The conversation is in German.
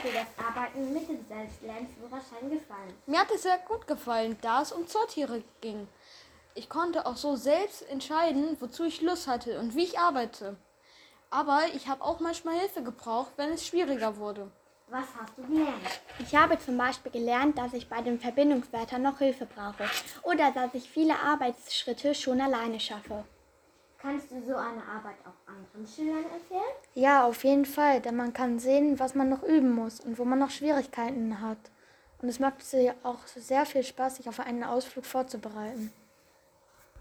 hat dir das Arbeiten mit dem Selbstlernführerschein gefallen? Mir hat es sehr gut gefallen, da es um Sortiere ging. Ich konnte auch so selbst entscheiden, wozu ich Lust hatte und wie ich arbeite. Aber ich habe auch manchmal Hilfe gebraucht, wenn es schwieriger wurde. Was hast du gelernt? Ich habe zum Beispiel gelernt, dass ich bei den Verbindungswörtern noch Hilfe brauche oder dass ich viele Arbeitsschritte schon alleine schaffe. Kannst du so eine Arbeit auch anderen Schülern empfehlen? Ja, auf jeden Fall, denn man kann sehen, was man noch üben muss und wo man noch Schwierigkeiten hat. Und es macht auch sehr viel Spaß, sich auf einen Ausflug vorzubereiten.